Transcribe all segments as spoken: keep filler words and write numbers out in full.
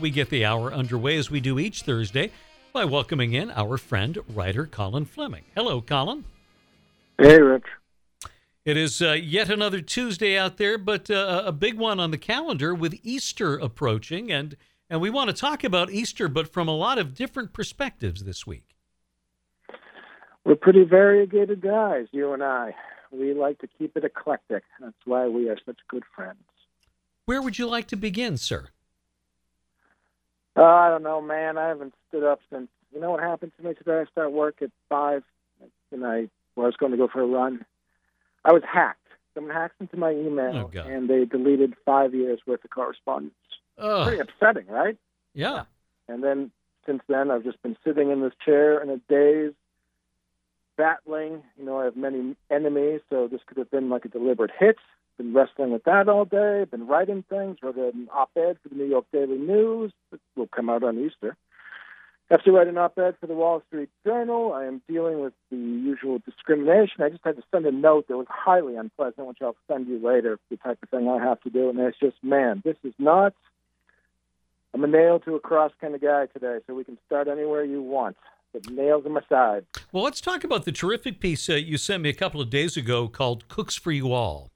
we get the hour underway as we do each Thursday by welcoming in our friend, writer Colin Fleming. Hello, Colin. Hey, Rich. It is uh, yet another Tuesday out there, but uh, a big one on the calendar with Easter approaching, and, and we want to talk about Easter, but from a lot of different perspectives this week. We're pretty variegated guys, you and I. We like to keep it eclectic. That's why we are such good friends. Where would you like to begin, sir? Uh, I don't know, man. I haven't stood up since, you know what happened to me today? I start work at five, and I, well, I was going to go for a run. I was hacked. Someone hacked into my email, Oh, and they deleted five years' worth of correspondence. Oh, Pretty upsetting, right? yeah. And then, since then, I've just been sitting in this chair in a daze, battling. You know, I have many enemies, so this could have been like a deliberate hit. Been wrestling with that all day. Been writing things. Wrote an op-ed for the New York Daily News. It will come out on Easter. I have to write an op-ed for the Wall Street Journal. I am dealing with the usual discrimination. I just had to send a note that was highly unpleasant, which I'll send you later, the type of thing I have to do. And it's just, man, this is not, I'm a nail to a cross kind of guy today, so we can start anywhere you want. But nails on my side. Well, let's talk about the terrific piece uh, you sent me a couple of days ago called Cooks for You All.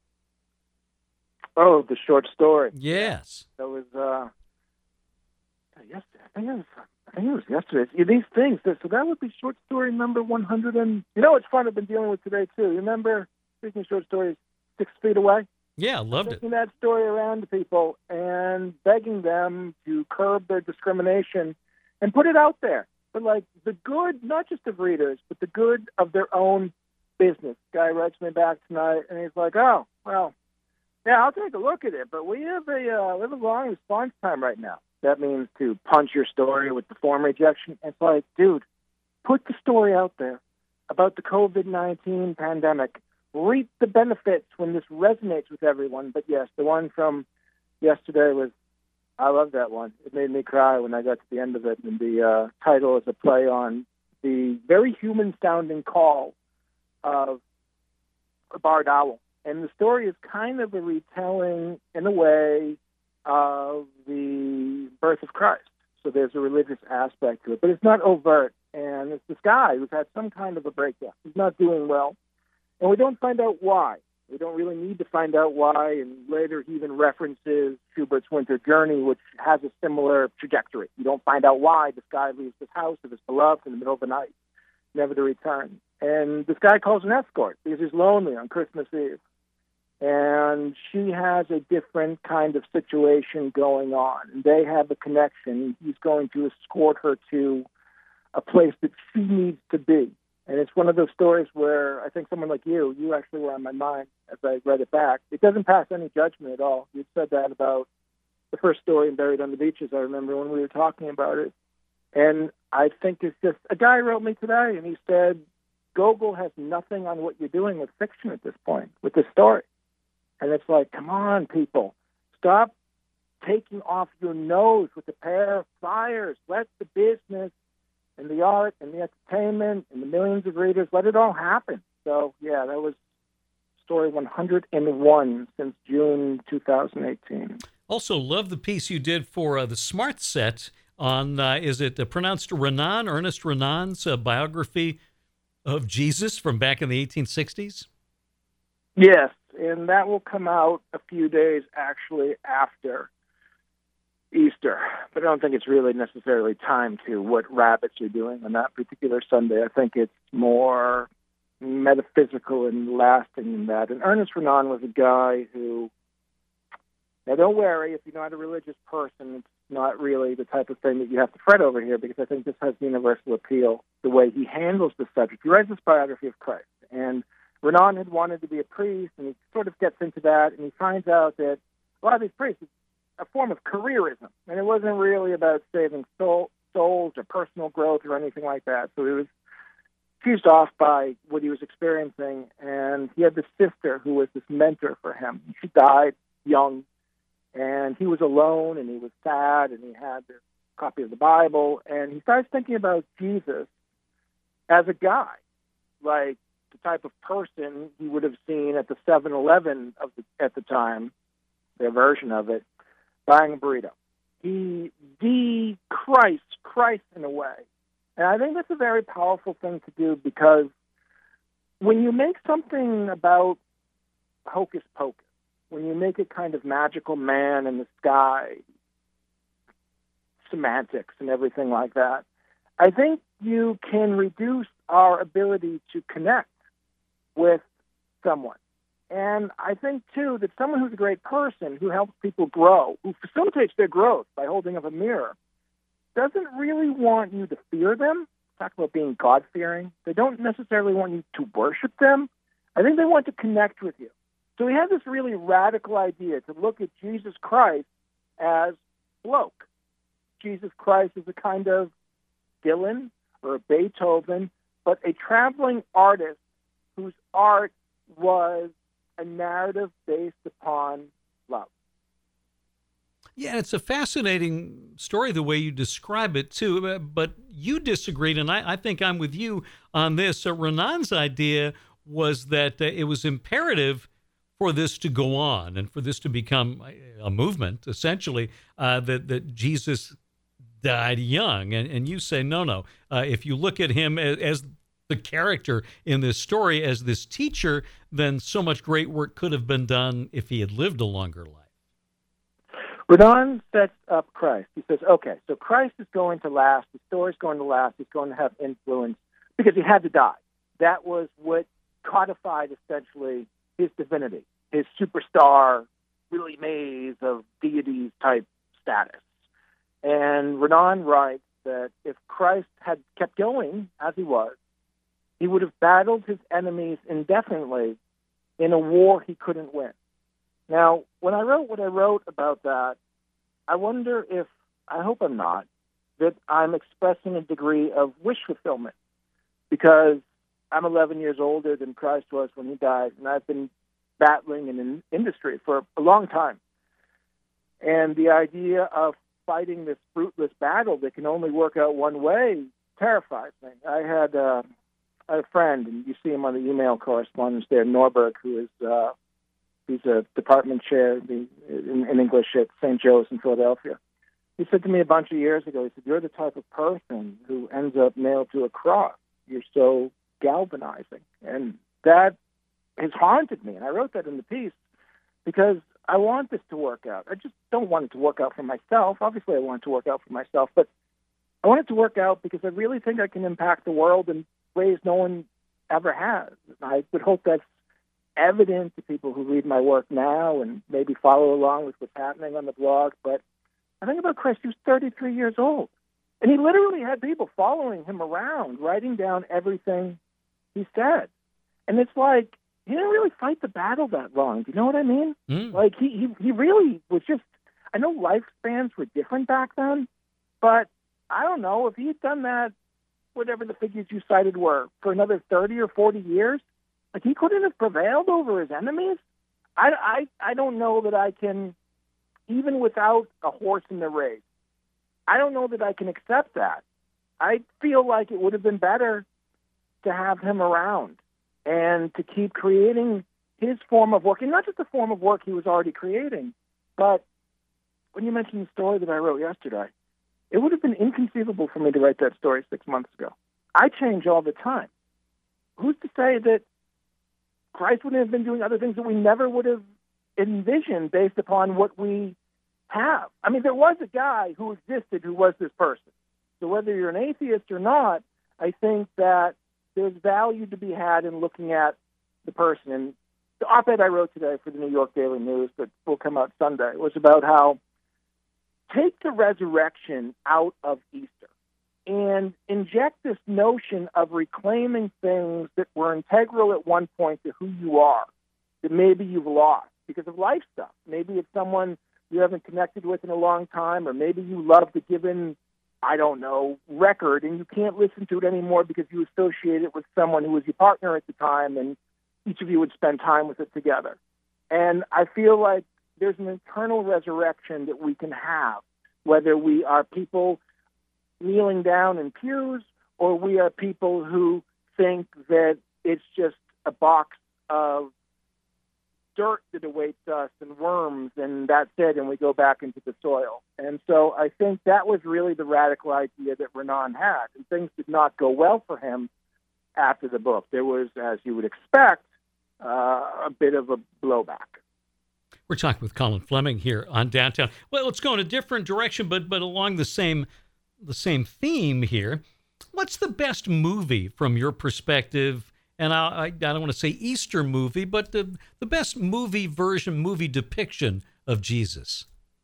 Oh, the short story. Yes. That was, uh, yesterday. I think it was, I think it was yesterday. Yeah, these things, so that would be short story number one hundred. And, you know, it's fun I've been dealing with today, too. You remember, speaking of short stories, Six Feet Away? Yeah, loved Taking it. that story around to people and begging them to curb their discrimination and put it out there. But, like, the good, not just of readers, but the good of their own business. Guy writes me back tonight, and he's like, oh, well, yeah, I'll take a look at it, but we have a, uh, we have a long response time right now. That means to punch your story with the form rejection. It's like, dude, put the story out there about the COVID nineteen pandemic. Reap the benefits when this resonates with everyone. But, yes, the one from yesterday was, I love that one. It made me cry when I got to the end of it. And the uh, title is a play on the very human-sounding call of a barred owl. And the story is kind of a retelling, in a way, of the birth of Christ. So there's a religious aspect to it. But it's not overt. And it's this guy who's had some kind of a breakdown. He's not doing well. And we don't find out why. We don't really need to find out why. And later he even references Schubert's Winter Journey, which has a similar trajectory. You don't find out why this guy leaves his house of his beloved in the middle of the night, never to return. And this guy calls an escort because he's lonely on Christmas Eve. And she has a different kind of situation going on. And they have a connection. He's going to escort her to a place that she needs to be. And it's one of those stories where I think someone like you, you actually were on my mind as I read it back. It doesn't pass any judgment at all. You said that about the first story in Buried on the Beaches, I remember when we were talking about it. And I think it's just, a guy wrote me today and he said, Gogol has nothing on what you're doing with fiction at this point, with this story. And it's like, come on, people. Stop taking off your nose with a pair of pliers. Let the business and the art and the entertainment and the millions of readers, let it all happen. So, yeah, that was story one hundred one since June two thousand eighteen. Also, love the piece you did for uh, the Smart Set on, uh, is it uh, pronounced Renan, Ernest Renan's uh, biography of Jesus from back in the eighteen sixties? Yes, and that will come out a few days actually after Easter. But I don't think it's really necessarily timed to what rabbits are doing on that particular Sunday. I think it's more metaphysical and lasting than that. And Ernest Renan was a guy who, now don't worry, if you're not a religious person, it's not really the type of thing that you have to fret over here, because I think this has universal appeal, the way he handles the subject. He writes this biography of Christ, and Renan had wanted to be a priest, and he sort of gets into that, and he finds out that a lot of these priests, it's a form of careerism, and it wasn't really about saving soul, souls or personal growth or anything like that. So he was fused off by what he was experiencing, and he had this sister who was this mentor for him. She died young, and he was alone, and he was sad, and he had this copy of the Bible, and he starts thinking about Jesus as a guy, like the type of person he would have seen at the seven eleven of the, at the time, their version of it, buying a burrito. He Christ, Christ in a way. And I think that's a very powerful thing to do, because when you make something about hocus pocus, when you make it kind of magical man in the sky, semantics and everything like that, I think you can reduce our ability to connect with someone. And I think, too, that someone who's a great person, who helps people grow, who facilitates their growth by holding up a mirror, doesn't really want you to fear them. Talk about being God-fearing. They don't necessarily want you to worship them. I think they want to connect with you. So he has this really radical idea to look at Jesus Christ as bloke. Jesus Christ is a kind of Dylan or a Beethoven, but a traveling artist whose art was a narrative based upon love. Yeah, it's a fascinating story the way you describe it, too. But you disagreed, and I, I think I'm with you on this. So Renan's idea was that uh, it was imperative for this to go on and for this to become a movement, essentially, uh, that, that Jesus died young. And, and you say, no, no. Uh, if you look at him as, as the character in this story, as this teacher, then so much great work could have been done if he had lived a longer life. Renan sets up Christ. He says, okay, so Christ is going to last. The story's going to last. He's going to have influence because he had to die. That was what codified, essentially, his divinity, his superstar, Willie Mays of deities type status. And Renan writes that if Christ had kept going as he was, he would have battled his enemies indefinitely in a war he couldn't win. Now, when I wrote what I wrote about that, I wonder if, I hope I'm not, that I'm expressing a degree of wish fulfillment, because I'm eleven years older than Christ was when he died, and I've been battling in an industry for a long time. And the idea of fighting this fruitless battle that can only work out one way terrifies me. I had, uh, I had a friend, and you see him on the email correspondence there, Norberg, who is... Uh, He's a department chair in, in English at Saint Joe's in Philadelphia. He said to me a bunch of years ago, he said, you're the type of person who ends up nailed to a cross. You're so galvanizing. And that has haunted me. And I wrote that in the piece because I want this to work out. I just don't want it to work out for myself. Obviously, I want it to work out for myself. But I want it to work out because I really think I can impact the world in ways no one ever has. I would hope that's evident to people who read my work now and maybe follow along with what's happening on the blog. But I think about Christ, he was thirty-three years old. And he literally had people following him around, writing down everything he said. And it's like, he didn't really fight the battle that long. Do you know what I mean? Mm. Like, he, he, he really was just, I know lifespans were different back then, but I don't know, if he had done that, whatever the figures you cited were, for another thirty or forty years, like, he couldn't have prevailed over his enemies. I, I, I don't know that I can, even without a horse in the race, I don't know that I can accept that. I feel like it would have been better to have him around and to keep creating his form of work, and not just the form of work he was already creating, but when you mentioned the story that I wrote yesterday, it would have been inconceivable for me to write that story six months ago. I change all the time. Who's to say that Christ wouldn't have been doing other things that we never would have envisioned based upon what we have? I mean, there was a guy who existed who was this person. So whether you're an atheist or not, I think that there's value to be had in looking at the person. And the op-ed I wrote today for the New York Daily News that will come out Sunday was about how take the resurrection out of Easter and inject this notion of reclaiming things that were integral at one point to who you are, that maybe you've lost because of life stuff. Maybe it's someone you haven't connected with in a long time, or maybe you loved a given, I don't know, record, and you can't listen to it anymore because you associate it with someone who was your partner at the time, and each of you would spend time with it together. And I feel like there's an eternal resurrection that we can have, whether we are people kneeling down in pews, or we are people who think that it's just a box of dirt that awaits us and worms, and that's it, and we go back into the soil. And so I think that was really the radical idea that Renan had, and things did not go well for him after the book. There was, as you would expect, uh, a bit of a blowback. We're talking with Colin Fleming here on Downtown. Well, let's go in a different direction, but but along the same the same theme here. What's the best movie from your perspective? And I, I, I don't want to say Easter movie, but the, the best movie version, movie depiction of Jesus.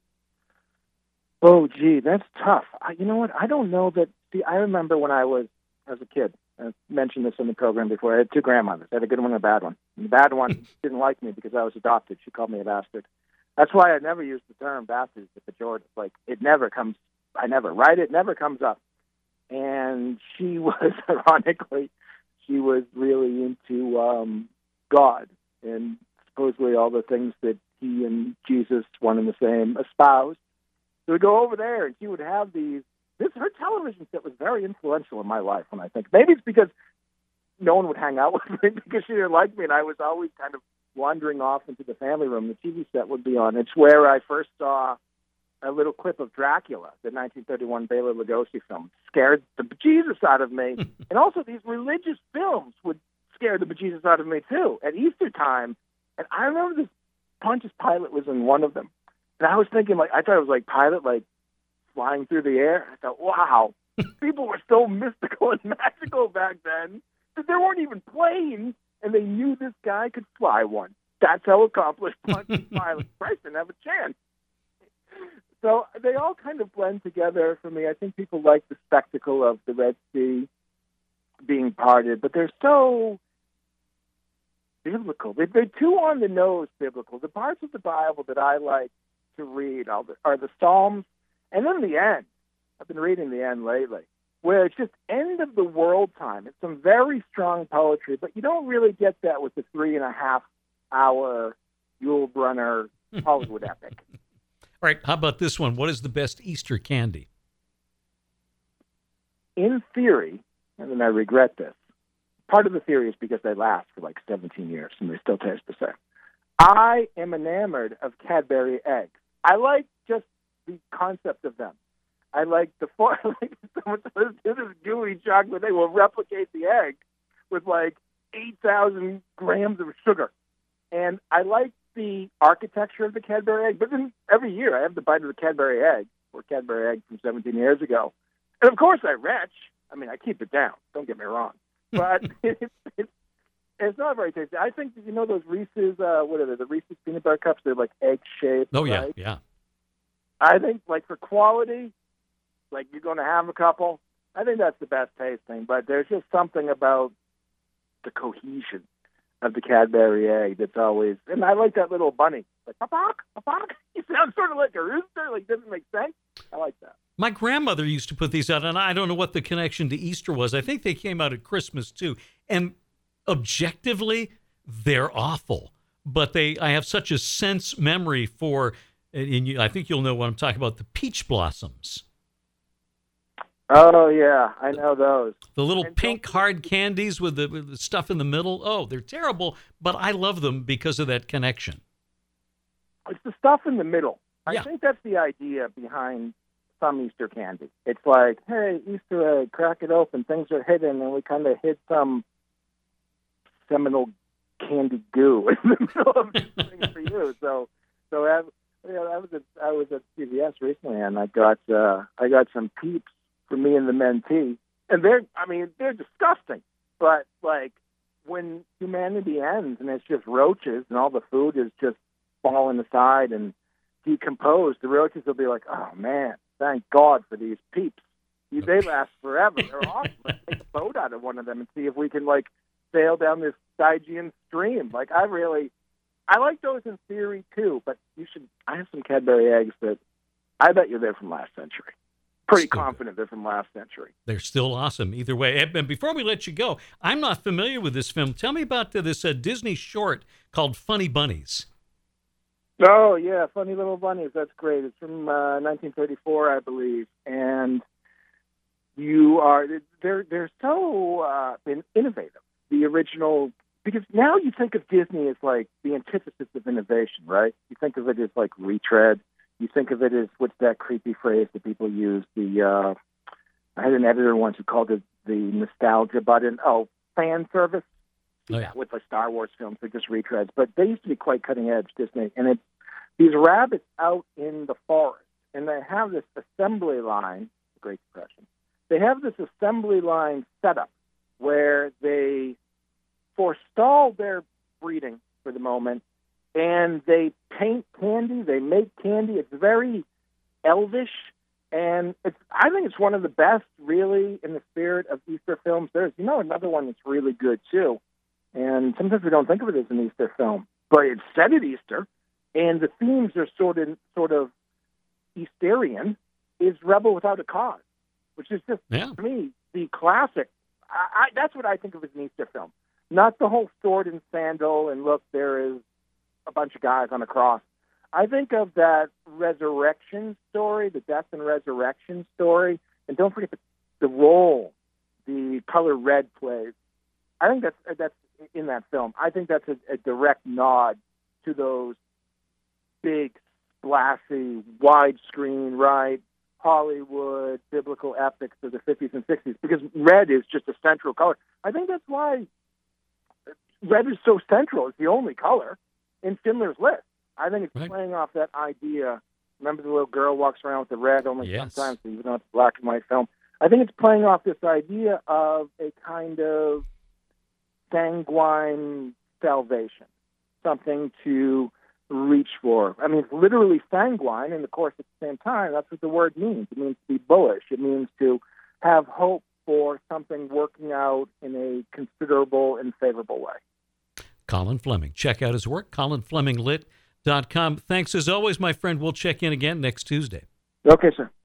Oh, gee, that's tough. I, you know what? I don't know that. See, I remember when I was, as a kid, I mentioned this in the program before, I had two grandmothers. I had a good one and a bad one. And the bad one didn't like me because I was adopted. She called me a bastard. That's why I never used the term bastard as a pejorative. Like, it never comes, I never write it, never comes up. And she was, ironically, she was really into um, God and supposedly all the things that he and Jesus, one and the same, espoused. So we'd go over there, and she would have these. This her television set was very influential in my life. When I think maybe it's because no one would hang out with me because she didn't like me, and I was always kind of wandering off into the family room. The T V set would be on. It's where I first saw a little clip of Dracula, the nineteen thirty-one Bela Lugosi film. Scared the bejesus out of me. And also these religious films would scare the bejesus out of me, too, at Easter time. And I remember this Pontius Pilate was in one of them. And I was thinking, like, I thought it was like Pilate, like, flying through the air. I thought, wow, people were so mystical and magical back then that there weren't even planes, and they knew this guy could fly one. That's how accomplished Pontius Pilate. Christ didn't have a chance. So they all kind of blend together for me. I think people like the spectacle of the Red Sea being parted, but they're so biblical. They, they're too on the nose biblical. The parts of the Bible that I like to read are the, are the Psalms, and then the end. I've been reading the end lately, where it's just end of the world time. It's some very strong poetry, but you don't really get that with the three and a half hour Yul Brynner Hollywood epic. All right, how about this one? What is the best Easter candy? In theory, and then I regret this, part of the theory is because they last for like seventeen years and they still taste the same. I am enamored of Cadbury eggs. I like just the concept of them. I like the for like someone says this gooey chocolate egg will replicate the egg with like eight thousand grams of sugar. And I like the architecture of the Cadbury egg, but then every year I have the bite of the Cadbury egg, or Cadbury egg from seventeen years ago. And of course I retch. I mean, I keep it down. Don't get me wrong. But it's, it's, it's not very tasty. I think, you know, those Reese's, uh, what are they, the Reese's peanut butter cups, they're like egg-shaped. Oh, yeah, right? yeah. I think, like, for quality, like, you're going to have a couple. I think that's the best tasting. But there's just something about the cohesion of the Cadbury egg that's always, and I like that little bunny, like pop-pop, pop-pop. You sound sort of like a rooster, like doesn't make sense. I like that. My grandmother used to put these out, and I don't know what the connection to Easter was. I think they came out at Christmas too, and objectively, they're awful. But they, I have such a sense memory for, and you, I think you'll know what I'm talking about, the peach blossoms. Oh, yeah, I know those. The little and pink hard candies with the, with the stuff in the middle. Oh, they're terrible, but I love them because of that connection. It's the stuff in the middle. I yeah. think that's the idea behind some Easter candy. It's like, hey, Easter egg, crack it open, things are hidden, and we kind of hid some seminal candy goo in the middle of this thing for you. So, so I, you know, I was at I was at C V S recently, and I got uh, I got some Peeps for me and the mentee, and they're, I mean, they're disgusting. But like when humanity ends and it's just roaches and all the food is just falling aside and decomposed, the roaches will be like, oh man, thank God for these Peeps. They last forever. They're awesome. Let's take a boat out of one of them and see if we can like sail down this Stygian stream. Like I really, I like those in theory too. But you should. I have some Cadbury eggs that I bet you're there from last century. Pretty still confident they're from last century. They're still awesome either way. And before we let you go, I'm not familiar with this film. Tell me about this uh, Disney short called Funny Bunnies. Oh, yeah, Funny Little Bunnies. That's great. It's from uh, nineteen thirty-four, I believe. And you are, they're, they're so uh, innovative. The original because now you think of Disney as like the antithesis of innovation, right? You think of it as like retread. You think of it as, what's that creepy phrase that people use? The uh, I had an editor once who called it the nostalgia button. Oh, fan service. Oh, yeah. With the Star Wars films, they're just retreads. But they used to be quite cutting edge, Disney. And it's these rabbits out in the forest, and they have this assembly line, Great Depression. They have this assembly line setup where they forestall their breeding for the moment, and they paint candy, they make candy. It's very elvish, and it's I think it's one of the best, really, in the spirit of Easter films. There's, you know, another one that's really good, too. And sometimes we don't think of it as an Easter film, but it's set at Easter, and the themes are sort of sort of Easterian, is Rebel Without a Cause, which is just, yeah. to me, the classic. I, I, that's what I think of as an Easter film. Not the whole sword and sandal, and look, there is a bunch of guys on a cross. I think of that resurrection story, the death and resurrection story, and don't forget the, the role the color red plays. I think that's that's in that film. I think that's a, a direct nod to those big, splashy, widescreen, right, Hollywood, biblical epics of the fifties and sixties, because red is just a central color. I think that's why red is so central. It's the only color in Schindler's List. I think it's right. playing off that idea. Remember the little girl walks around with the red only yes. sometimes, even though it's a black and white film. I think it's playing off this idea of a kind of sanguine salvation, something to reach for. I mean, it's literally sanguine, and of course, at the same time, that's what the word means. It means to be bullish. It means to have hope for something working out in a considerable and favorable way. Colin Fleming. Check out his work, colin fleming lit dot com. Thanks as always, my friend. We'll check in again next Tuesday. Okay, sir.